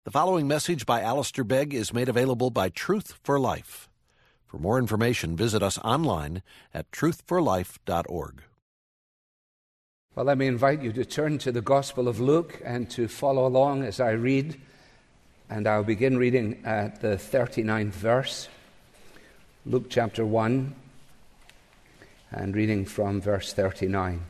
The following message by Alistair Begg is made available by Truth for Life. For more information, visit us online at truthforlife.org. Well, let me invite you to turn to the Gospel of Luke and to follow along as I read. And I'll begin reading at the 39th verse, Luke chapter 1, and reading from verse 39.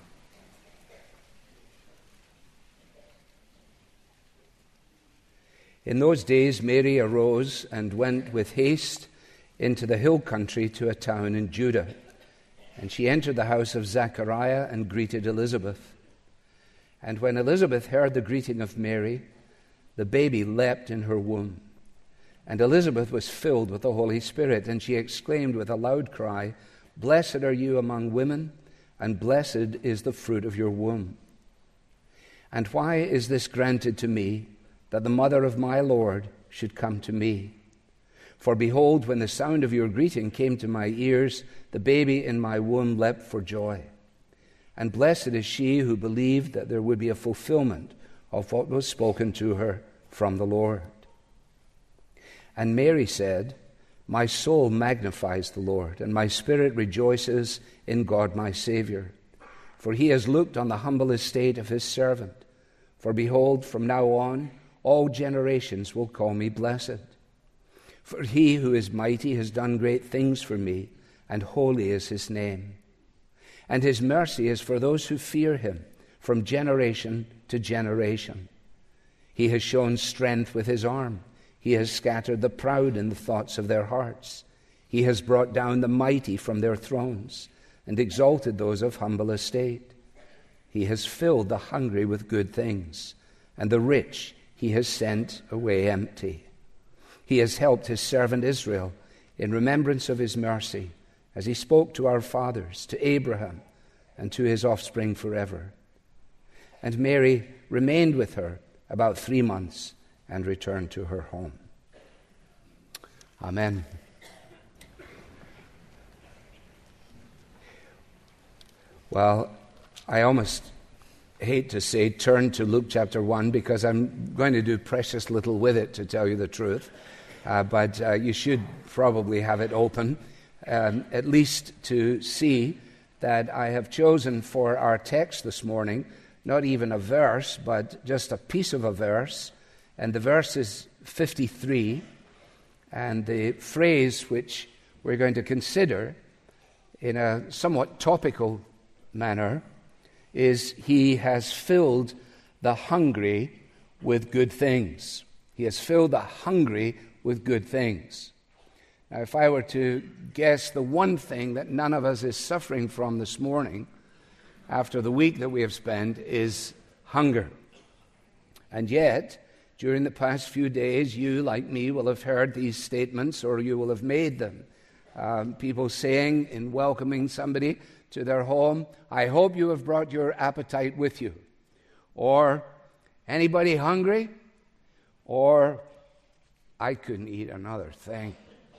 In those days, Mary arose and went with haste into the hill country to a town in Judah. And she entered the house of Zechariah and greeted Elizabeth. And when Elizabeth heard the greeting of Mary, the baby leapt in her womb. And Elizabeth was filled with the Holy Spirit, and she exclaimed with a loud cry, "Blessed are you among women, and blessed is the fruit of your womb. And why is this granted to me, that the mother of my Lord should come to me? For behold, when the sound of your greeting came to my ears, the baby in my womb leapt for joy. And blessed is she who believed that there would be a fulfillment of what was spoken to her from the Lord." And Mary said, "My soul magnifies the Lord, and my spirit rejoices in God my Savior. For he has looked on the humble estate of his servant. For behold, from now on, all generations will call me blessed. For he who is mighty has done great things for me, and holy is his name. And his mercy is for those who fear him from generation to generation. He has shown strength with his arm. He has scattered the proud in the thoughts of their hearts. He has brought down the mighty from their thrones and exalted those of humble estate. He has filled the hungry with good things, and the rich he has sent away empty. He has helped his servant Israel in remembrance of his mercy, as he spoke to our fathers, to Abraham, and to his offspring forever." And Mary remained with her about 3 months and returned to her home. Amen. Well, I almost hate to say turn to Luke chapter 1 because I'm going to do precious little with it, to tell you the truth. But you should probably have it open, at least to see that I have chosen for our text this morning not even a verse, but just a piece of a verse. And the verse is 53. And the phrase which we're going to consider in a somewhat topical manner is, "He has filled the hungry with good things." He has filled the hungry with good things. Now, if I were to guess the one thing that none of us is suffering from this morning, after the week that we have spent, is hunger. And yet, during the past few days, you, like me, will have heard these statements, or you will have made them. People saying in welcoming somebody to their home, "I hope you have brought your appetite with you." Or, "Anybody hungry?" Or, "I couldn't eat another thing."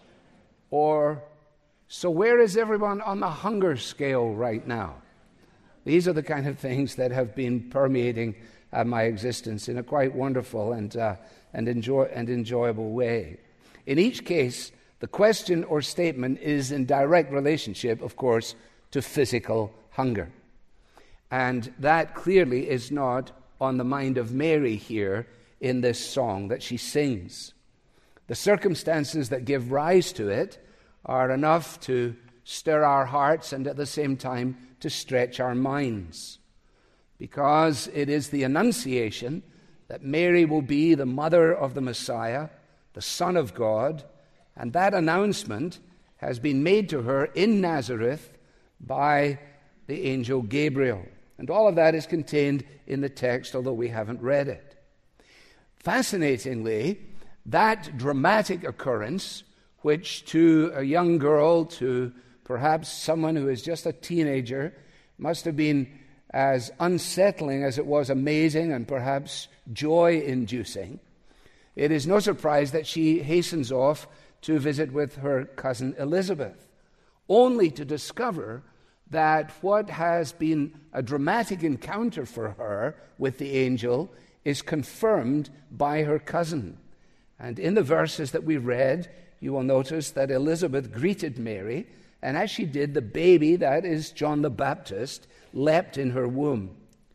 Or, "So where is everyone on the hunger scale right now?" These are the kind of things that have been permeating my existence in a quite wonderful and enjoyable way. In each case, the question or statement is in direct relationship, of course, to physical hunger. And that clearly is not on the mind of Mary here in this song that she sings. The circumstances that give rise to it are enough to stir our hearts and at the same time to stretch our minds, because it is the annunciation that Mary will be the mother of the Messiah, the Son of God, and that announcement has been made to her in Nazareth by the angel Gabriel. And all of that is contained in the text, although we haven't read it. Fascinatingly, that dramatic occurrence, which to a young girl, to perhaps someone who is just a teenager, must have been as unsettling as it was amazing and perhaps joy-inducing, it is no surprise that she hastens off to visit with her cousin Elizabeth, only to discover that what has been a dramatic encounter for her with the angel is confirmed by her cousin. And in the verses that we read, you will notice that Elizabeth greeted Mary, and as she did, the baby, that is John the Baptist, leapt in her womb.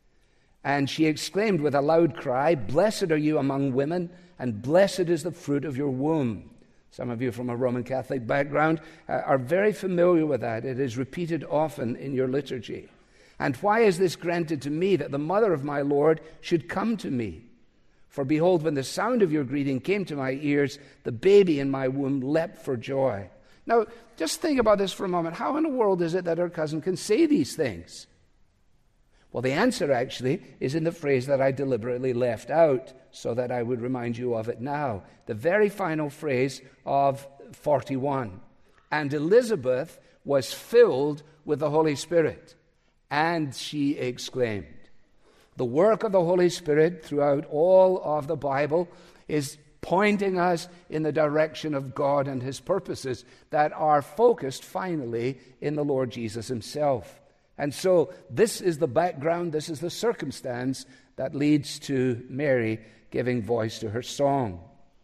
And she exclaimed with a loud cry, "Blessed are you among women, and blessed is the fruit of your womb." Some of you from a Roman Catholic background are very familiar with that. It is repeated often in your liturgy. "And why is this granted to me, that the mother of my Lord should come to me? For behold, when the sound of your greeting came to my ears, the baby in my womb leapt for joy." Now, just think about this for a moment. How in the world is it that her cousin can say these things? Well, the answer actually is in the phrase that I deliberately left out so that I would remind you of it now. The very final phrase of 41. "And Elizabeth was filled with the Holy Spirit, and she exclaimed." The work of the Holy Spirit throughout all of the Bible is pointing us in the direction of God and His purposes that are focused finally in the Lord Jesus Himself. And so this is the background, this is the circumstance that leads to Mary giving voice to her song.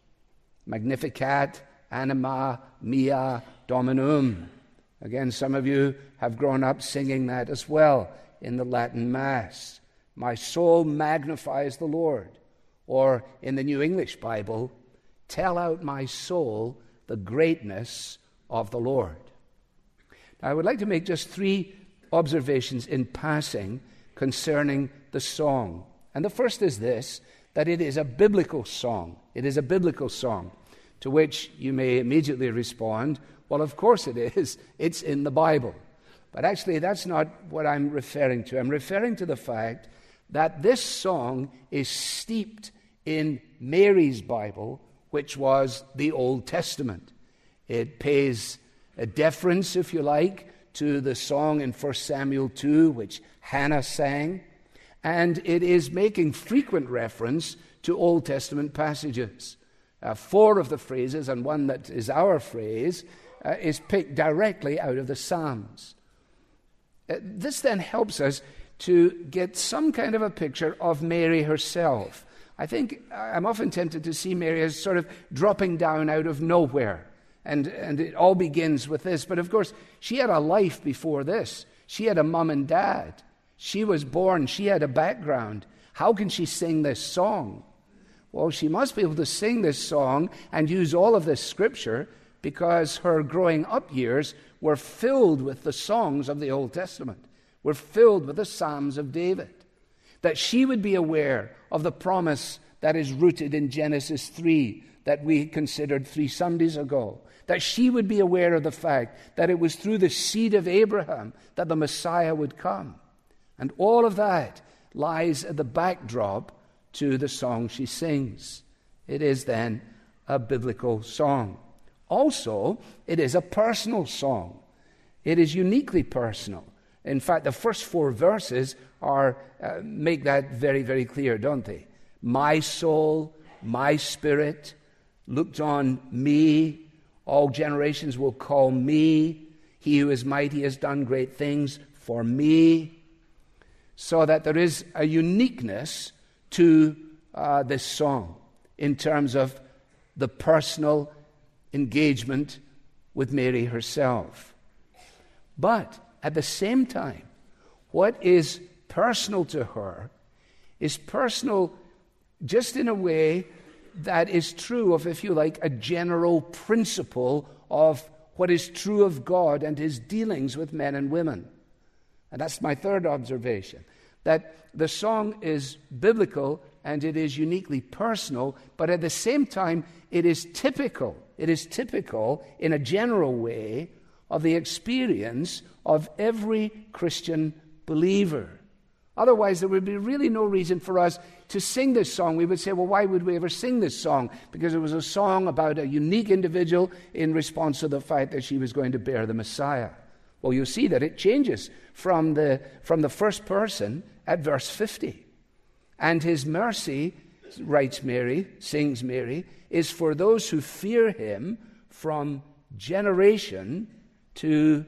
Magnificat anima mea Dominum. Again, some of you have grown up singing that as well in the Latin Mass. My soul magnifies the Lord. Or in the New English Bible, tell out my soul the greatness of the Lord. Now, I would like to make just 3 observations in passing concerning the song. And the first is this, that it is a biblical song. It is a biblical song, to which you may immediately respond, well, of course it is. It's in the Bible. But actually, that's not what I'm referring to. I'm referring to the fact that this song is steeped in Mary's Bible, which was the Old Testament. It pays a deference, if you like, to the song in 1 Samuel 2, which Hannah sang, and it is making frequent reference to Old Testament passages. 4 of the phrases, and one that is our phrase, is picked directly out of the Psalms. This then helps us to get some kind of a picture of Mary herself. I think I'm often tempted to see Mary as sort of dropping down out of nowhere. And it all begins with this. But of course, she had a life before this. She had a mom and dad. She was born. She had a background. How can she sing this song? Well, she must be able to sing this song and use all of this scripture because her growing up years were filled with the songs of the Old Testament, were filled with the Psalms of David. That she would be aware of the promise that is rooted in Genesis 3 that we considered 3 Sundays ago. That she would be aware of the fact that it was through the seed of Abraham that the Messiah would come. And all of that lies at the backdrop to the song she sings. It is then a biblical song. Also, it is a personal song. It is uniquely personal. In fact, the first 4 verses make that very, very clear, don't they? My soul, my spirit, looked on me. All generations will call me. He who is mighty has done great things for me. So that there is a uniqueness to this song in terms of the personal engagement with Mary herself. But at the same time, what is personal to her is personal just in a way that is true of, if you like, a general principle of what is true of God and His dealings with men and women. And that's my third observation, that the song is biblical and it is uniquely personal, but at the same time, it is typical. It is typical in a general way of the experience of every Christian believer. Otherwise, there would be really no reason for us to sing this song. We would say, well, why would we ever sing this song? Because it was a song about a unique individual in response to the fact that she was going to bear the Messiah. Well, you'll see that it changes from the first person at verse 50. And His mercy, writes Mary, sings Mary, is for those who fear Him from generation to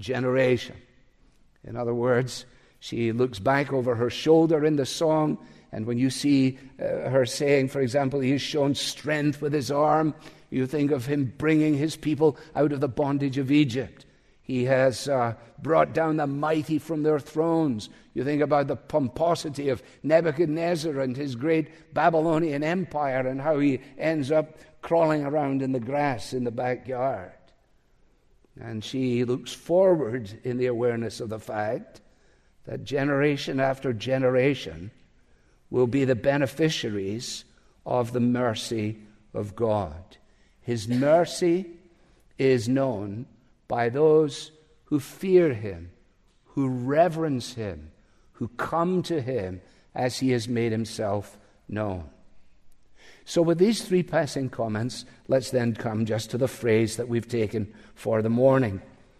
generation. In other words, she looks back over her shoulder in the song And when you see her saying, for example, he has shown strength with his arm, you think of him bringing his people out of the bondage of Egypt. He has brought down the mighty from their thrones. You think about the pomposity of Nebuchadnezzar and his great Babylonian empire and how he ends up crawling around in the grass in the backyard. And she looks forward in the awareness of the fact that generation after generation will be the beneficiaries of the mercy of God. His mercy is known by those who fear him, who reverence him, who come to him as he has made himself known. So with these three passing comments, let's then come just to the phrase that we've taken for the morning.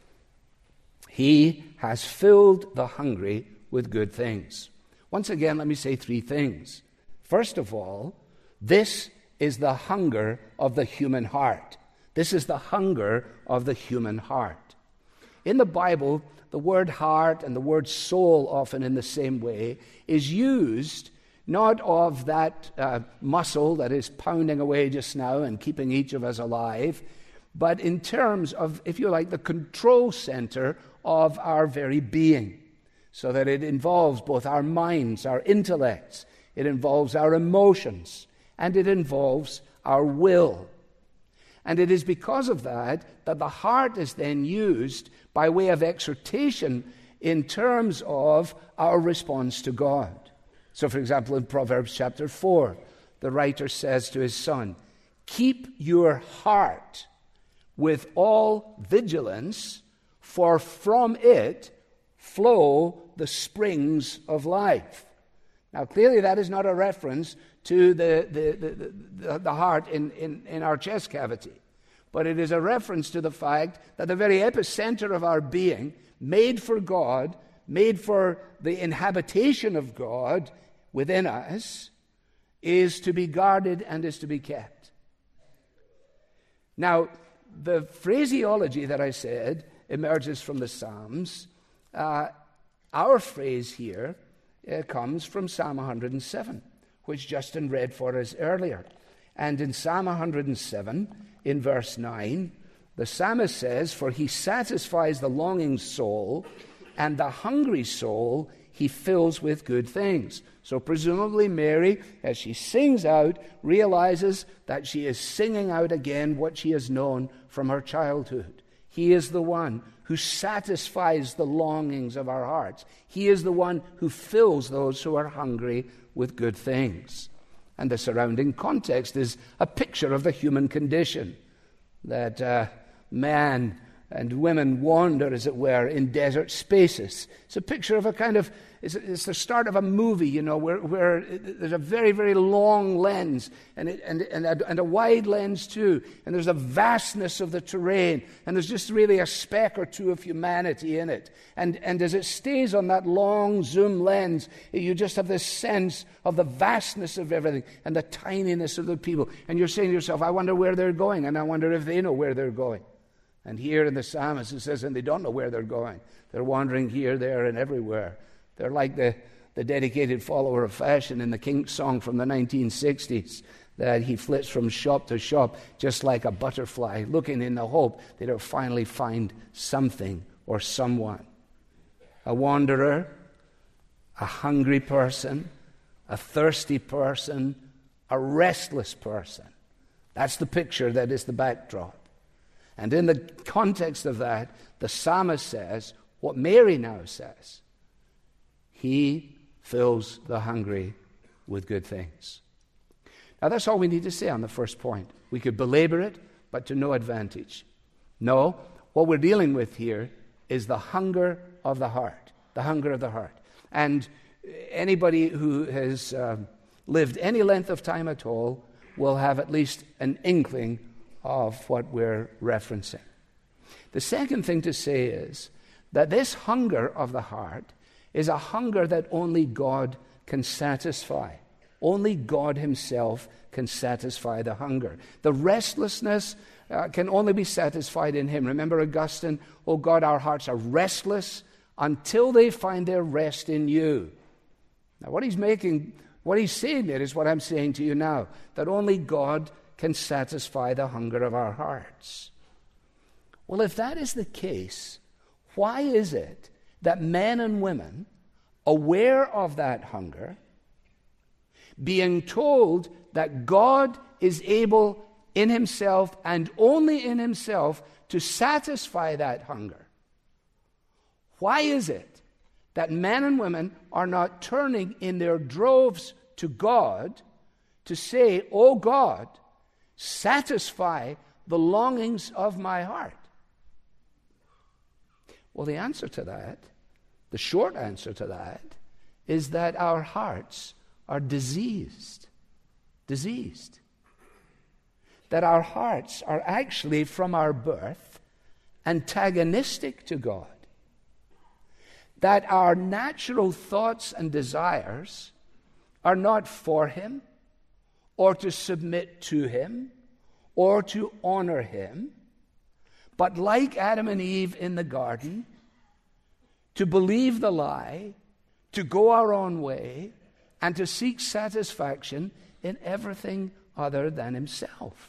He has filled the hungry with good things. Once again, let me say three things. First of all, this is the hunger of the human heart. This is the hunger of the human heart. In the Bible, the word heart and the word soul, often in the same way, is used not of that muscle that is pounding away just now and keeping each of us alive, but in terms of, if you like, the control center of our very being, so that it involves both our minds, our intellects, it involves our emotions, and it involves our will. And it is because of that that the heart is then used by way of exhortation in terms of our response to God. So, for example, in Proverbs chapter 4, the writer says to his son, "Keep your heart with all vigilance, for from it flow the springs of life." Now, clearly that is not a reference to the heart in our chest cavity, but it is a reference to the fact that the very epicenter of our being, made for God, made for the inhabitation of God within us, is to be guarded and is to be kept. Now, the phraseology that I said emerges from the Psalms. Our phrase here comes from Psalm 107, which Justin read for us earlier. And in Psalm 107, in verse 9, the psalmist says, "For he satisfies the longing soul, and the hungry soul he fills with good things." So presumably Mary, as she sings out, realizes that she is singing out again what she has known from her childhood. He is the one who satisfies the longings of our hearts. He is the one who fills those who are hungry with good things. And the surrounding context is a picture of the human condition, that man and women wander, as it were, in desert spaces. It's a picture of a kind of, it's the start of a movie, you know, where there's a very, very long lens and a wide lens too. And there's a vastness of the terrain. And there's just really a speck or two of humanity in it. And as it stays on that long zoom lens, you just have this sense of the vastness of everything and the tininess of the people. And you're saying to yourself, I wonder where they're going, and I wonder if they know where they're going. And here in the psalmist it says, and they don't know where they're going. They're wandering here, there, and everywhere. They're like the dedicated follower of fashion in the Kinks song from the 1960s, that he flits from shop to shop just like a butterfly, looking in the hope that he'll finally find something or someone. A wanderer, a hungry person, a thirsty person, a restless person. That's the picture that is the backdrop. And in the context of that, the psalmist says what Mary now says. He fills the hungry with good things. Now that's all we need to say on the first point. We could belabor it, but to no advantage. No, what we're dealing with here is the hunger of the heart. The hunger of the heart. And anybody who has lived any length of time at all will have at least an inkling of what we're referencing. The second thing to say is that this hunger of the heart is a hunger that only God can satisfy. Only God himself can satisfy the hunger. The restlessness can only be satisfied in him. Remember Augustine, "Oh God, our hearts are restless until they find their rest in you." Now what he's making What he's saying there is what I'm saying to you now, that only God can satisfy the hunger of our hearts. Well, if that is the case, why is it that men and women, aware of that hunger, being told that God is able in himself and only in himself to satisfy that hunger, why is it that men and women are not turning in their droves to God to say, "Oh God, satisfy the longings of my heart"? Well, the answer to that, the short answer to that, is that our hearts are diseased. Diseased. That our hearts are actually, from our birth, antagonistic to God. That our natural thoughts and desires are not for him, or to submit to him, or to honor him, but like Adam and Eve in the garden, to believe the lie, to go our own way, and to seek satisfaction in everything other than himself.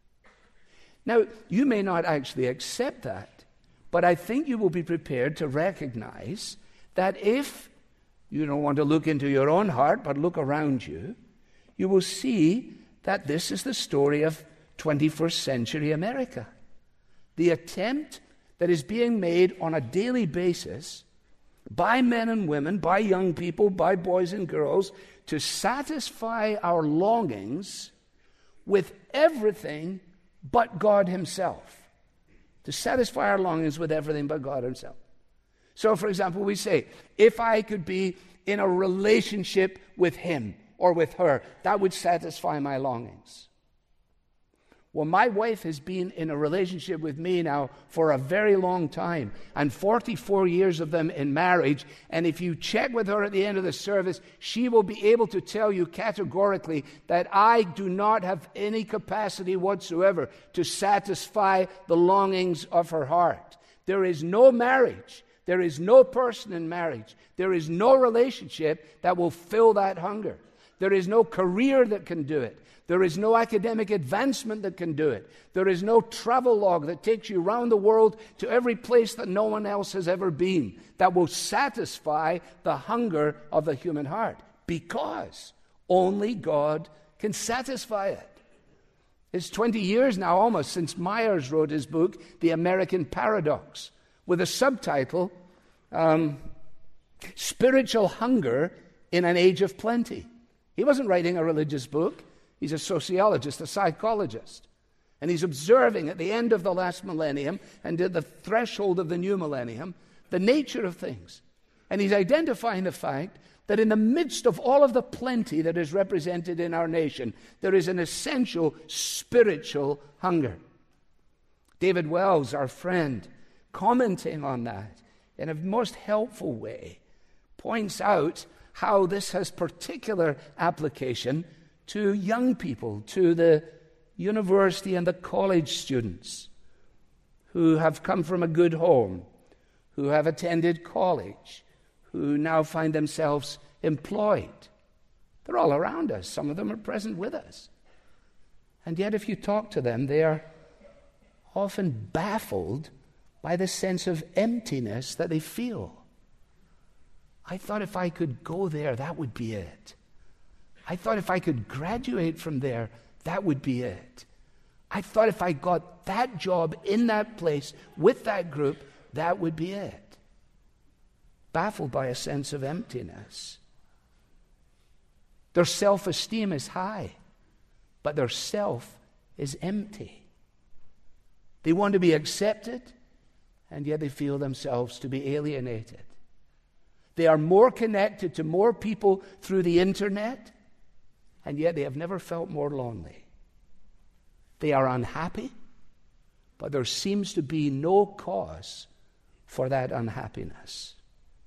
Now, you may not actually accept that, but I think you will be prepared to recognize that if you don't want to look into your own heart, but look around you, you will see that this is the story of 21st century America. The attempt that is being made on a daily basis by men and women, by young people, by boys and girls, to satisfy our longings with everything but God himself. To satisfy our longings with everything but God himself. So, for example, we say, if I could be in a relationship with him or with her, that would satisfy my longings. Well, my wife has been in a relationship with me now for a very long time, and 44 years of them in marriage. And if you check with her at the end of the service, she will be able to tell you categorically that I do not have any capacity whatsoever to satisfy the longings of her heart. There is no marriage, there is no person in marriage, there is no relationship that will fill that hunger. There is no career that can do it. There is no academic advancement that can do it. There is no travel log that takes you around the world to every place that no one else has ever been that will satisfy the hunger of the human heart, because only God can satisfy it. It's 20 years now almost since Myers wrote his book, The American Paradox, with a subtitle, Spiritual Hunger in an Age of Plenty. He wasn't writing a religious book. He's a sociologist, a psychologist. And he's observing at the end of the last millennium and at the threshold of the new millennium the nature of things. And he's identifying the fact that in the midst of all of the plenty that is represented in our nation, there is an essential spiritual hunger. David Wells, our friend, commenting on that in a most helpful way, points out how this has particular application to young people, to the university and the college students who have come from a good home, who have attended college, who now find themselves employed. They're all around us. Some of them are present with us. And yet if you talk to them, they are often baffled by the sense of emptiness that they feel. I thought if I could go there, that would be it. I thought if I could graduate from there, that would be it. I thought if I got that job in that place with that group, that would be it. Baffled by a sense of emptiness. Their self-esteem is high, but their self is empty. They want to be accepted, and yet they feel themselves to be alienated. They are more connected to more people through the internet, and yet they have never felt more lonely. They are unhappy, but there seems to be no cause for that unhappiness.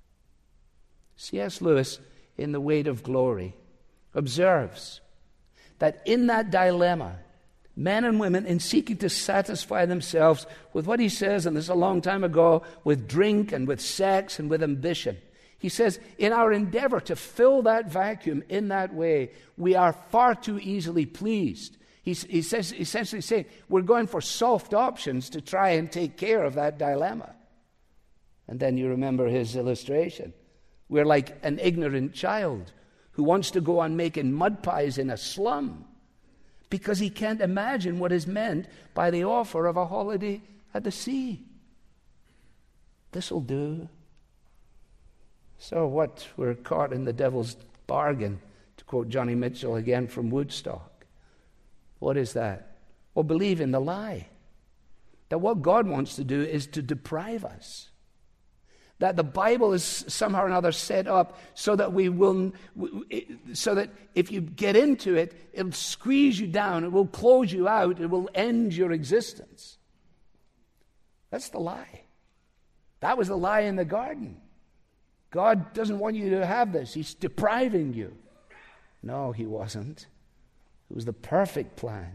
C.S. Lewis, in The Weight of Glory, observes that in that dilemma, men and women, in seeking to satisfy themselves with what he says, and this is a long time ago, with drink and with sex and with ambition, He says, in our endeavor to fill that vacuum in that way, we are far too easily pleased. He says, essentially saying, we're going for soft options to try and take care of that dilemma. And then you remember his illustration. We're like an ignorant child who wants to go on making mud pies in a slum because he can't imagine what is meant by the offer of a holiday at the sea. This'll do. So what? We're caught in the devil's bargain, to quote Johnny Mitchell again from Woodstock. What is that? Well, believe in the lie. That what God wants to do is to deprive us. That the Bible is somehow or another set up so that so that if you get into it, it'll squeeze you down, it will close you out, it will end your existence. That's the lie. That was the lie in the garden. God doesn't want you to have this. He's depriving you. No, he wasn't. It was the perfect plan.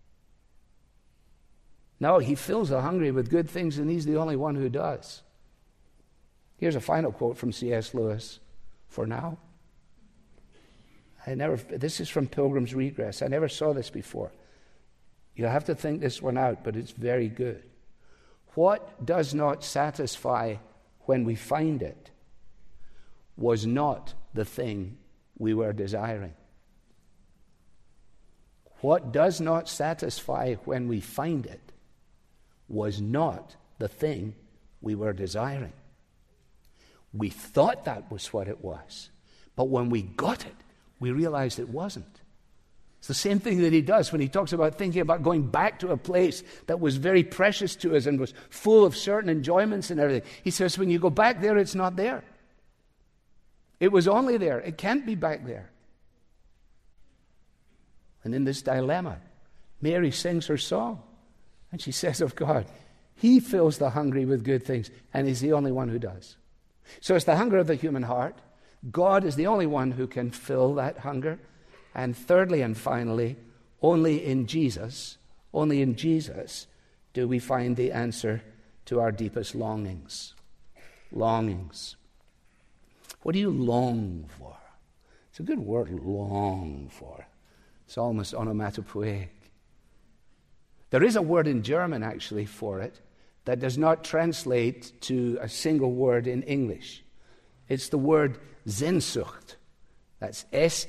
No, he fills the hungry with good things, and he's the only one who does. Here's a final quote from C.S. Lewis for now. This is from Pilgrim's Regress. I never saw this before. You'll have to think this one out, but it's very good. What does not satisfy when we find it was not the thing we were desiring. What does not satisfy when we find it was not the thing we were desiring. We thought that was what it was, but when we got it, we realized it wasn't. It's the same thing that he does when he talks about thinking about going back to a place that was very precious to us and was full of certain enjoyments and everything. He says, when you go back there, it's not there. It was only there. It can't be back there. And in this dilemma, Mary sings her song. And she says of God, he fills the hungry with good things, and he's the only one who does. So it's the hunger of the human heart. God is the only one who can fill that hunger. And thirdly and finally, only in Jesus do we find the answer to our deepest longings. Longings. What do you long for? It's a good word, long for. It's almost onomatopoeic. There is a word in German, actually, for it that does not translate to a single word in English. It's the word Sehnsucht. That's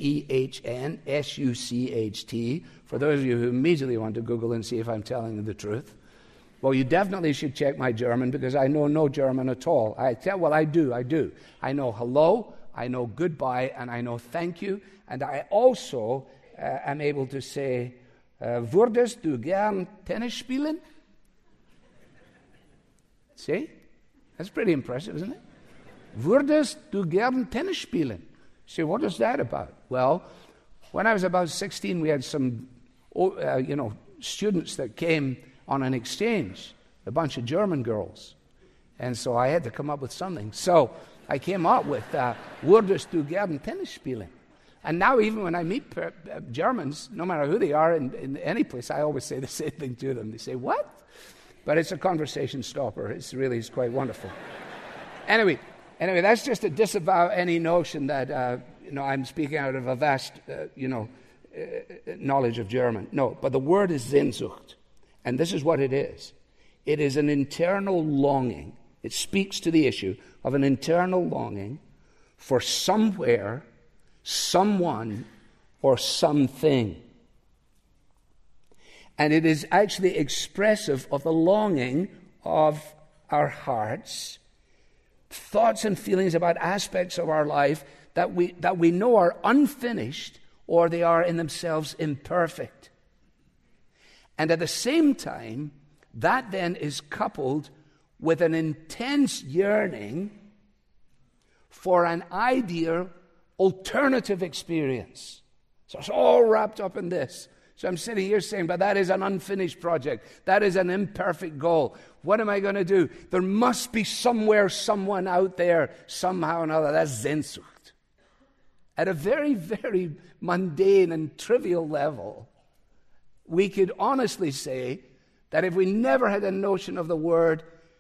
S-E-H-N-S-U-C-H-T. For those of you who immediately want to Google and see if I'm telling you the truth, well, you definitely should check my German because I know no German at all. I do. I know hello, I know goodbye, and I know thank you. And I also am able to say, würdest du gern Tennis spielen? See? That's pretty impressive, isn't it? Würdest du gern Tennis spielen? See, what is that about? Well, when I was about 16, we had some, students that came on an exchange, a bunch of German girls. And so I had to come up with something. So I came up with, würdest du gern Tennis spielen? And now even when I meet Germans, no matter who they are in any place, I always say the same thing to them. They say, what? But it's a conversation stopper. It's quite wonderful. Anyway, that's just to disavow any notion that, I'm speaking out of a vast, knowledge of German. No, but the word is Sehnsucht. And this is what it is. It is an internal longing. It speaks to the issue of an internal longing for somewhere, someone, or something. And it is actually expressive of the longing of our hearts, thoughts and feelings about aspects of our life that we know are unfinished or they are in themselves imperfect. And at the same time, that then is coupled with an intense yearning for an ideal alternative experience. So it's all wrapped up in this. So I'm sitting here saying, but that is an unfinished project. That is an imperfect goal. What am I going to do? There must be somewhere, someone out there, somehow or another. That's Sehnsucht. At a very, very mundane and trivial level, we could honestly say that if we never had a notion of the word,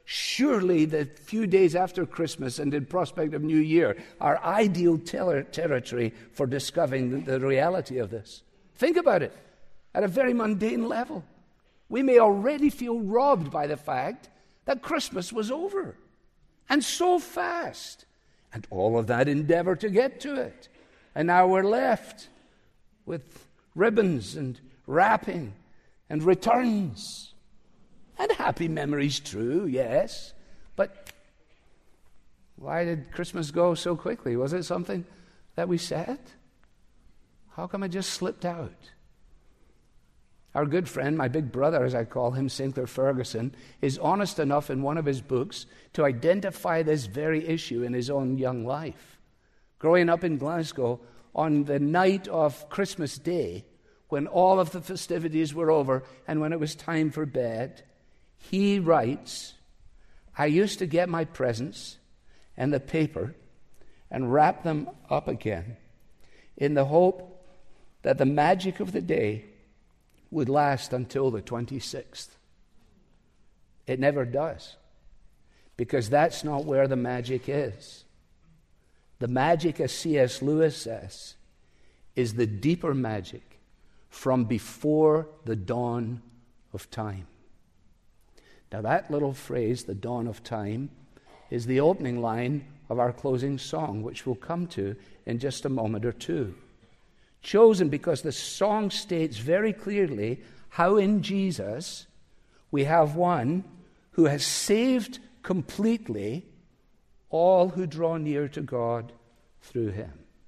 surely the few days after Christmas and in prospect of New Year are ideal territory for discovering the reality of this. Think about it at a very mundane level. We may already feel robbed by the fact that Christmas was over, and so fast, and all of that endeavor to get to it. And now we're left with ribbons and wrapping and returns. And happy memories, true, yes. But why did Christmas go so quickly? Was it something that we said? How come it just slipped out? Our good friend, my big brother, as I call him, Sinclair Ferguson, is honest enough in one of his books to identify this very issue in his own young life. Growing up in Glasgow, on the night of Christmas Day, when all of the festivities were over and when it was time for bed, he writes, I used to get my presents and the paper and wrap them up again in the hope that the magic of the day would last until the 26th. It never does, because that's not where the magic is. The magic, as C.S. Lewis says, is the deeper magic from before the dawn of time. Now that little phrase, the dawn of time, is the opening line of our closing song, which we'll come to in just a moment or two. Chosen because the song states very clearly how in Jesus we have one who has saved completely all who draw near to God through him.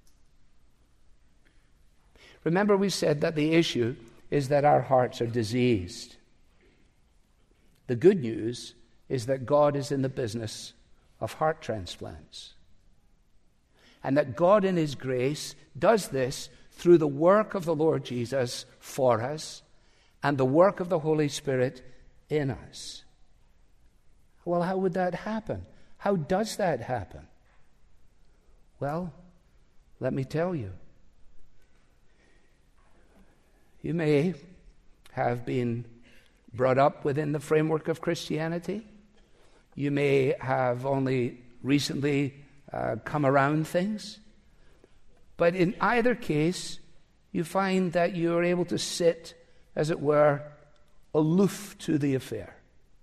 Remember, we said that the issue is that our hearts are diseased. The good news is that God is in the business of heart transplants, and that God in his grace does this through the work of the Lord Jesus for us and the work of the Holy Spirit in us. Well, how would that happen? How does that happen? Well, let me tell you. You may have been brought up within the framework of Christianity. You may have only recently come around things. But in either case, you find that you are able to sit, as it were, aloof to the affair.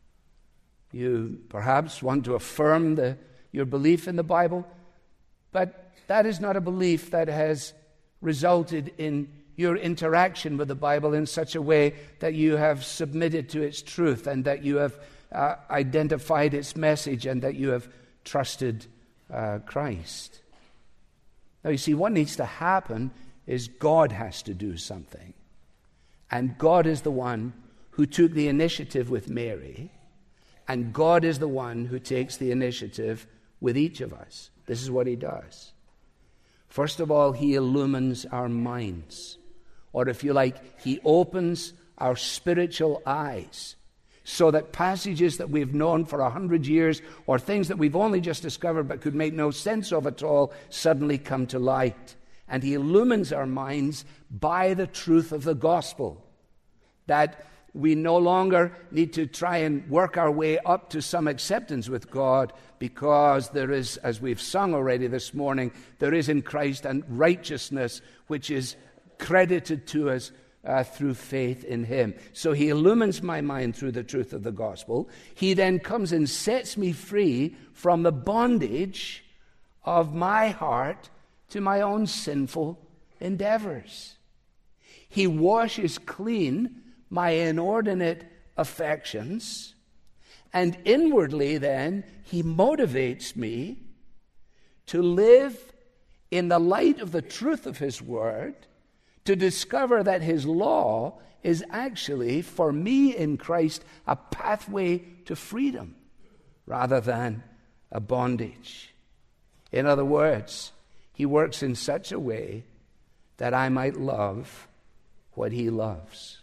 You perhaps want to affirm your belief in the Bible, but that is not a belief that has resulted in your interaction with the Bible in such a way that you have submitted to its truth and that you have identified its message and that you have trusted Christ. Now, you see, what needs to happen is God has to do something. And God is the one who took the initiative with Mary, and God is the one who takes the initiative with each of us. This is what he does. First of all, he illumines our minds. Or if you like, he opens our spiritual eyes so that passages that we've known for 100 years or things that we've only just discovered but could make no sense of at all suddenly come to light. And he illumines our minds by the truth of the gospel, that we no longer need to try and work our way up to some acceptance with God, because there is, as we've sung already this morning, there is in Christ a righteousness which is credited to us through faith in him. So he illumines my mind through the truth of the gospel. He then comes and sets me free from the bondage of my heart to my own sinful endeavors. He washes clean my inordinate affections, and inwardly then he motivates me to live in the light of the truth of his word, to discover that his law is actually, for me in Christ, a pathway to freedom rather than a bondage. In other words, he works in such a way that I might love what he loves.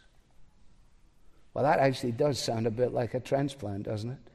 Well, that actually does sound a bit like a transplant, doesn't it?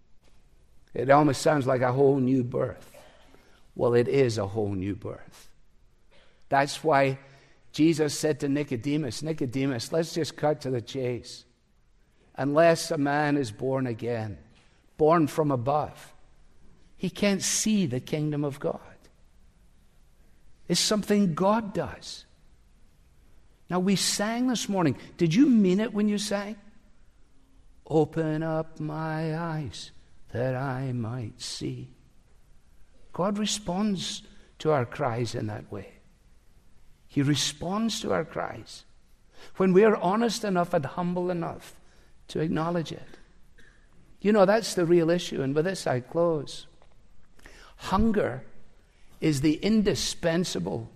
It almost sounds like a whole new birth. Well, it is a whole new birth. That's why Jesus said to Nicodemus, let's just cut to the chase. Unless a man is born again, born from above. He can't see the kingdom of God. It's something God does. Now, we sang this morning. Did you mean it when you sang? Open up my eyes that I might see. God responds to our cries in that way. He responds to our cries when we are honest enough and humble enough to acknowledge it. You know, that's the real issue, and with this I close. Hunger is the indispensable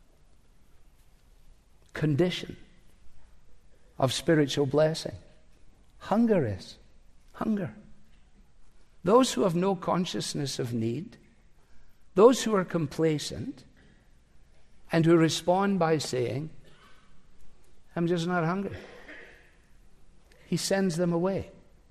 condition of spiritual blessing. Hunger is. Hunger. Those who have no consciousness of need, those who are complacent, and who respond by saying, I'm just not hungry, He sends them away.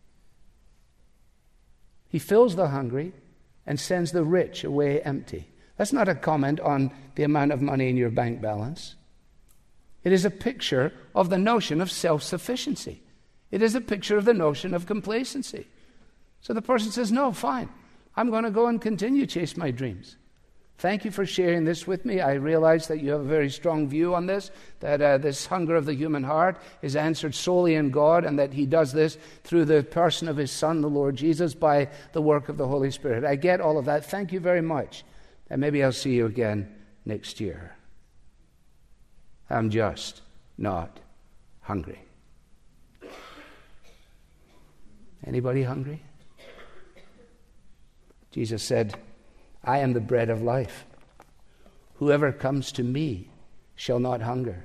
He fills the hungry and sends the rich away empty. That's not a comment on the amount of money in your bank balance. It is a picture of the notion of self-sufficiency. It is a picture of the notion of complacency. So the person says, no, fine. I'm going to go and continue to chase my dreams. Thank you for sharing this with me. I realize that you have a very strong view on this, that this hunger of the human heart is answered solely in God, and that He does this through the person of His Son, the Lord Jesus, by the work of the Holy Spirit. I get all of that. Thank you very much. And maybe I'll see you again next year. I'm just not hungry. Anybody hungry? Jesus said, I am the bread of life. Whoever comes to me shall not hunger.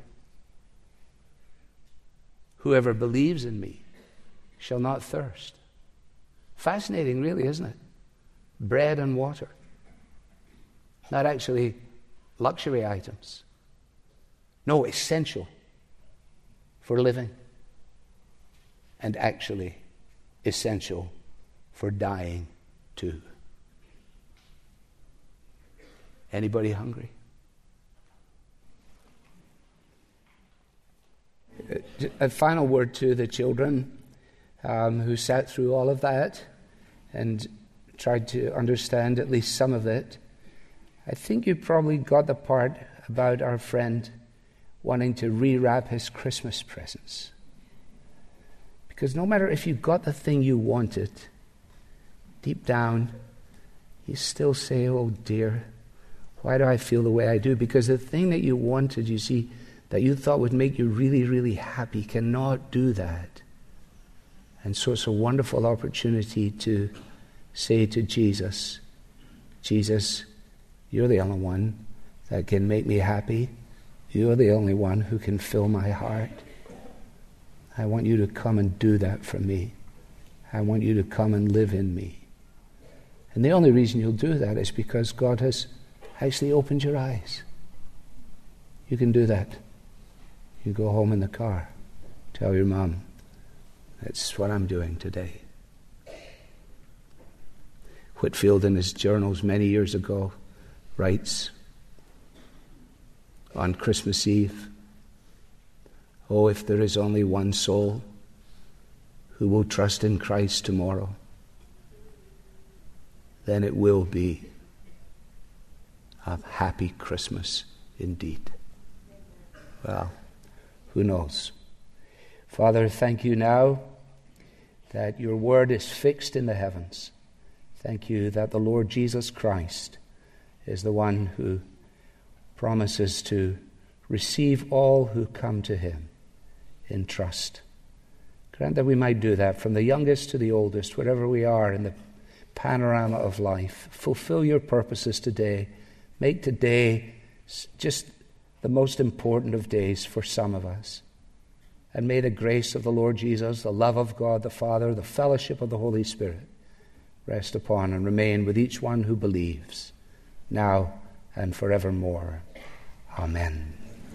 Whoever believes in me shall not thirst. Fascinating, really, isn't it? Bread and water. Not actually luxury items. No, essential for living. And actually essential for dying too. Anybody hungry? A final word to the children who sat through all of that and tried to understand at least some of it. I think you probably got the part about our friend wanting to rewrap his Christmas presents. Because no matter if you got the thing you wanted, deep down, you still say, oh dear, why do I feel the way I do? Because the thing that you wanted, you see, that you thought would make you really, really happy cannot do that. And so it's a wonderful opportunity to say to Jesus, Jesus, you're the only one that can make me happy. You're the only one who can fill my heart. I want you to come and do that for me. I want you to come and live in me. And the only reason you'll do that is because God has actually opened your eyes. You can do that. You go home in the car. Tell your mom, that's what I'm doing today. Whitfield, in his journals many years ago, writes, on Christmas Eve, oh, if there is only one soul who will trust in Christ tomorrow, then it will be a happy Christmas indeed. Well, who knows? Father, thank you now that your word is fixed in the heavens. Thank you that the Lord Jesus Christ is the one who promises to receive all who come to him in trust. Grant that we might do that from the youngest to the oldest, wherever we are in the panorama of life. Fulfill your purposes today. Make today just the most important of days for some of us. And may the grace of the Lord Jesus, the love of God the Father, the fellowship of the Holy Spirit rest upon and remain with each one who believes, now and forevermore. Amen.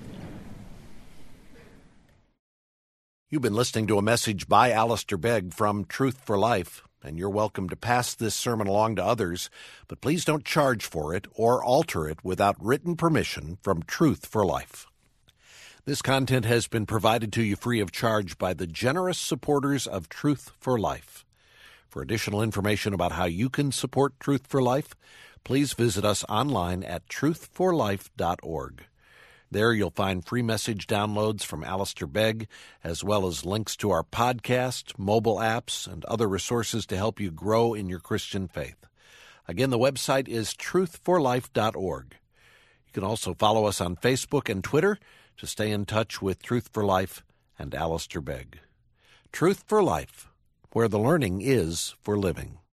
You've been listening to a message by Alistair Begg from Truth for Life, and you're welcome to pass this sermon along to others, but please don't charge for it or alter it without written permission from Truth for Life. This content has been provided to you free of charge by the generous supporters of Truth for Life. For additional information about how you can support Truth for Life, please visit us online at truthforlife.org. There you'll find free message downloads from Alistair Begg, as well as links to our podcast, mobile apps, and other resources to help you grow in your Christian faith. Again, the website is truthforlife.org. You can also follow us on Facebook and Twitter to stay in touch with Truth for Life and Alistair Begg. Truth for Life, where the learning is for living.